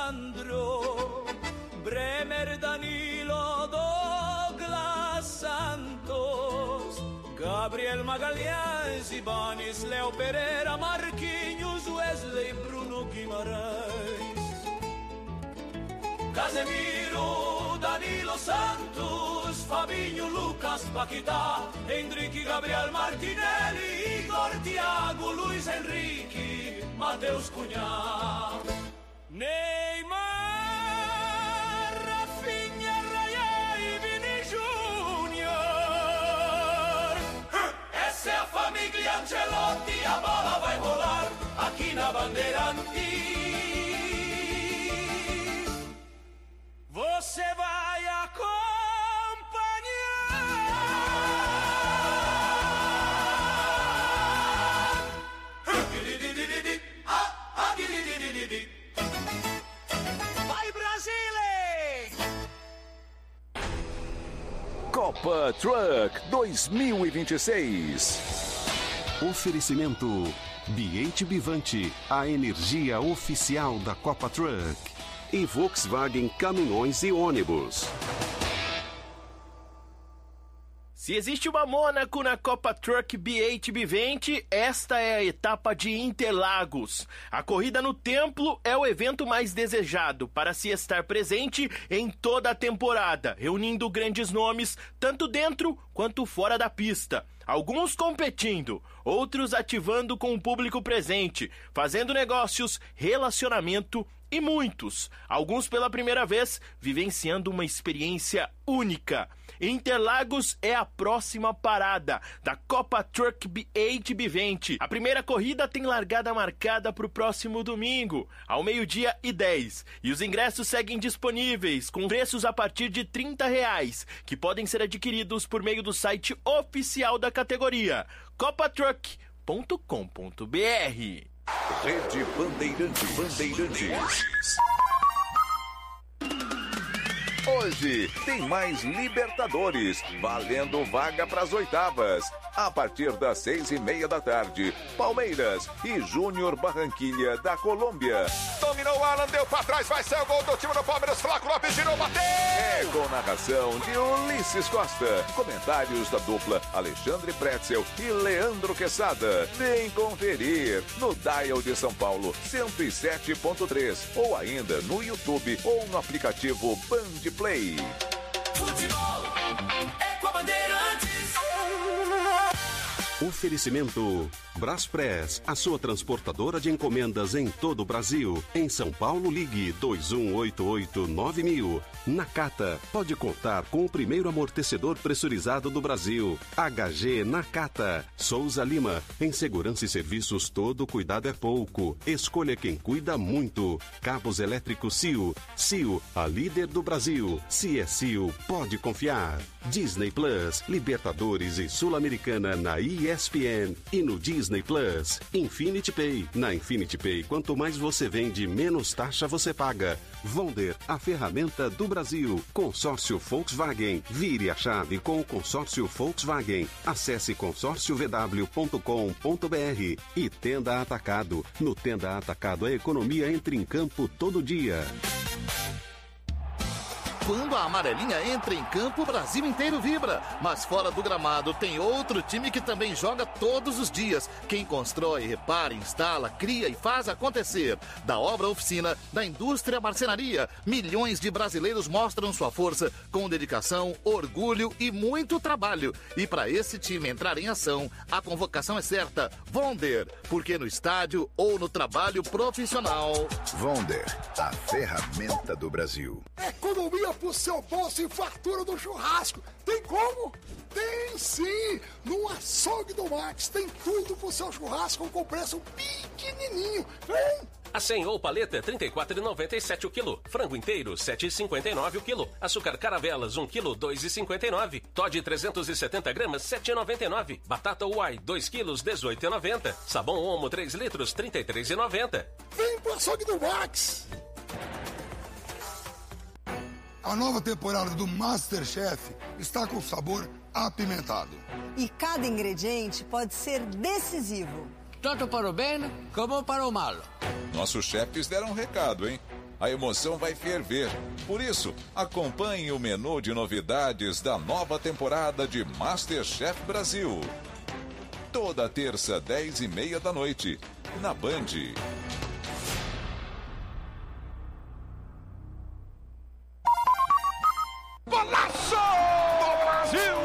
Sandro, Bremer, Danilo, Douglas Santos, Gabriel Magalhães, Ibanes, Léo Pereira, Marquinhos, Wesley, Bruno Guimarães, Casemiro, Danilo Santos, Fabinho, Lucas, Paquetá, Hendrick, Gabriel Martinelli, Igor, Thiago, Luiz Henrique, Matheus Cunha, Neymar, Rafinha, Raya e Vini Júnior. Essa é a família Ancelotti, a bola vai rolar aqui na Bandeirantes. Você vai acompanhar. Vai, Brasile! Copa Truck 2026. Oferecimento BH Bivante, a energia oficial da Copa Truck. E Volkswagen Caminhões e Ônibus. Se existe uma Mônaco na Copa Truck BH Bivante, esta é a etapa de Interlagos. A corrida no templo é o evento mais desejado para se estar presente em toda a temporada, reunindo grandes nomes tanto dentro quanto fora da pista. Alguns competindo, outros ativando com o público presente, fazendo negócios, relacionamento e muitos, alguns pela primeira vez, vivenciando uma experiência única. Interlagos é a próxima parada da Copa Truck BH Bivante. A primeira corrida tem largada marcada para o próximo domingo, ao 12h10. E os ingressos seguem disponíveis, com preços a partir de R$30, que podem ser adquiridos por meio do site oficial da categoria, copatruck.com.br. Rede Bandeirantes. Hoje tem mais Libertadores, valendo vaga para as oitavas. A partir das 6:30 da tarde, Palmeiras e Júnior Barranquilha da Colômbia. Dominou o Alan, deu para trás, vai ser o gol do time do Palmeiras. Flaco Lopes girou, bateu! É com narração de Ulisses Costa. Comentários da dupla Alexandre Pretzel e Leandro Quesada. Vem conferir no Dial de São Paulo 107.3 ou ainda no YouTube ou no aplicativo Band Play. Futebol é com a Bandeirantes. Oferecimento Braspress, a sua transportadora de encomendas em todo o Brasil. Em São Paulo, ligue 2188-9000. Nakata, pode contar com o primeiro amortecedor pressurizado do Brasil. HG Nakata. Souza Lima, em segurança e serviços todo cuidado é pouco. Escolha quem cuida muito. Cabos elétricos CIO. CIO, a líder do Brasil. Se é CIO, pode confiar. Disney Plus, Libertadores e Sul-Americana na ESPN e no Disney Plus. Infinity Pay. Na Infinity Pay, quanto mais você vende, menos taxa você paga. Vonder, a ferramenta do Brasil. Consórcio Volkswagen. Vire a chave com o consórcio Volkswagen. Acesse consórciovw.com.br. E Tenda Atacado. No Tenda Atacado, a economia entra em campo todo dia. Quando a amarelinha entra em campo, o Brasil inteiro vibra. Mas fora do gramado tem outro time que também joga todos os dias. Quem constrói, repara, instala, cria e faz acontecer. Da obra oficina, da indústria marcenaria, milhões de brasileiros mostram sua força com dedicação, orgulho e muito trabalho. E para esse time entrar em ação, a convocação é certa. Vonder, porque no estádio ou no trabalho profissional. Vonder, a ferramenta do Brasil. Economia pro seu bolso e fartura do churrasco. Tem como? Tem sim! No Açougue do Max tem tudo pro seu churrasco com preço pequenininho. Vem! Acém ou paleta, R$ 34,97 o quilo. Frango inteiro, R$ 7,59 o quilo. Açúcar caravelas, 1 quilo, R$ 2,59. Toddy 370 gramas, R$ 7,99. Batata Uai, 2 quilos, R$ 18,90. Sabão Omo, 3 litros, R$ 33,90. Vem pro Açougue do Max! A nova temporada do MasterChef está com sabor apimentado. E cada ingrediente pode ser decisivo. Tanto para o bem como para o mal. Nossos chefes deram um recado, hein? a emoção vai ferver. Por isso, acompanhe o menu de novidades da nova temporada de MasterChef Brasil. Toda terça, 10h30 da noite, na Band. Golaço do Brasil!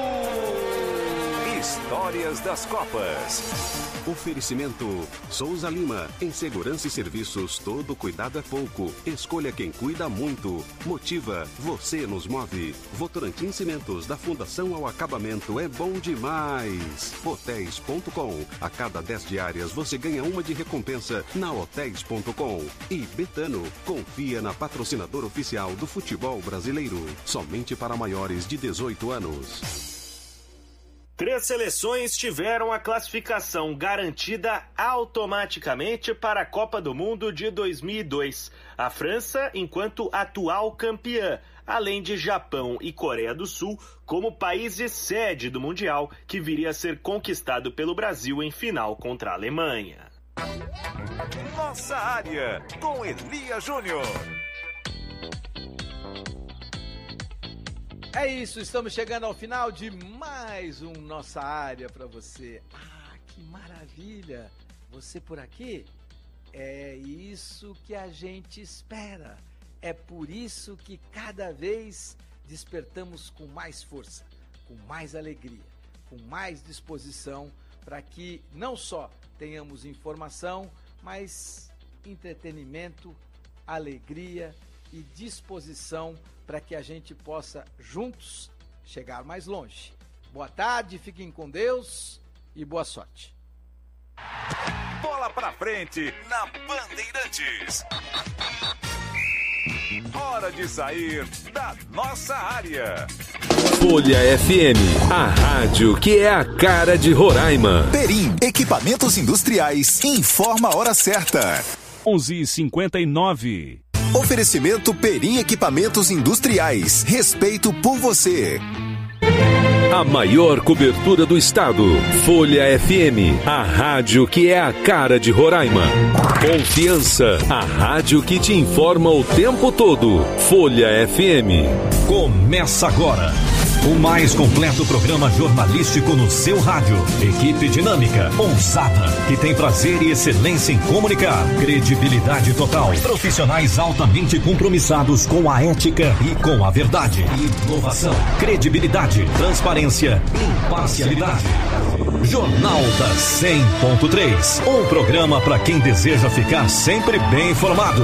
Histórias das Copas. Oferecimento Souza Lima. Em segurança e serviços, todo cuidado é pouco. Escolha quem cuida muito. Motiva, você nos move. Votorantim Cimentos, da fundação ao acabamento, é bom demais. Hotéis.com. A cada 10 diárias você ganha uma de recompensa na Hotéis.com. E Betano, confia na patrocinadora oficial do futebol brasileiro. Somente para maiores de 18 anos. 3 seleções tiveram a classificação garantida automaticamente para a Copa do Mundo de 2002. A França, enquanto atual campeã, além de Japão e Coreia do Sul, como países sede do Mundial, que viria a ser conquistado pelo Brasil em final contra a Alemanha. Nossa área, com Elia Júnior. É isso, estamos chegando ao final de mais um Nossa Área para você. Ah, que maravilha! Você por aqui? É isso que a gente espera. É por isso que cada vez despertamos com mais força, com mais alegria, com mais disposição para que não só tenhamos informação, mas entretenimento, alegria e disposição para que a gente possa juntos chegar mais longe. Boa tarde, fiquem com Deus e boa sorte. Bola pra frente na Bandeirantes. Hora de sair da nossa área. Folha FM, a rádio que é a cara de Roraima. Perim, equipamentos industriais, informa a hora certa. 11h59. Oferecimento Perim Equipamentos Industriais. Respeito por você. A maior cobertura do estado. Folha FM, a rádio que é a cara de Roraima. Confiança, a rádio que te informa o tempo todo. Folha FM. Começa agora o mais completo programa jornalístico no seu rádio. Equipe dinâmica, ousada, que tem prazer e excelência em comunicar. Credibilidade total. Profissionais altamente compromissados com a ética e com a verdade. Inovação, credibilidade, transparência, imparcialidade. Jornal da 100.3. Um programa para quem deseja ficar sempre bem informado.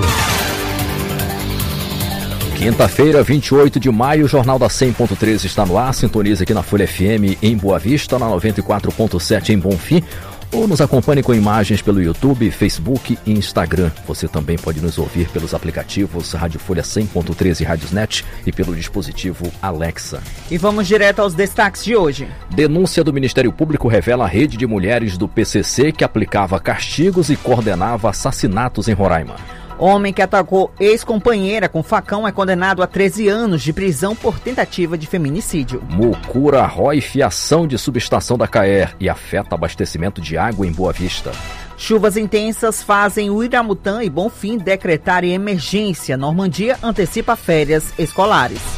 Quinta-feira, 28 de maio, o Jornal da 100.3 está no ar. Sintonize aqui na Folha FM em Boa Vista, na 94.7 em Bonfim. Ou nos acompanhe com imagens pelo YouTube, Facebook e Instagram. Você também pode nos ouvir pelos aplicativos Rádio Folha 100.3 e Radiosnet e pelo dispositivo Alexa. E vamos direto aos destaques de hoje. Denúncia do Ministério Público revela a rede de mulheres do PCC que aplicava castigos e coordenava assassinatos em Roraima. Homem que atacou ex-companheira com facão é condenado a 13 anos de prisão por tentativa de feminicídio. Mucura rói fiação de subestação da CAER e afeta abastecimento de água em Boa Vista. Chuvas intensas fazem o Iramutã e Bonfim decretarem emergência. Normandia antecipa férias escolares.